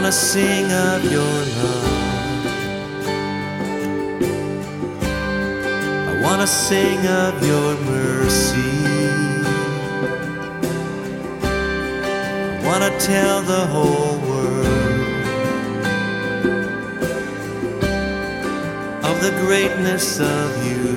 wanna sing of your love. I wanna sing of your mercy. I wanna tell the whole world of the greatness of you.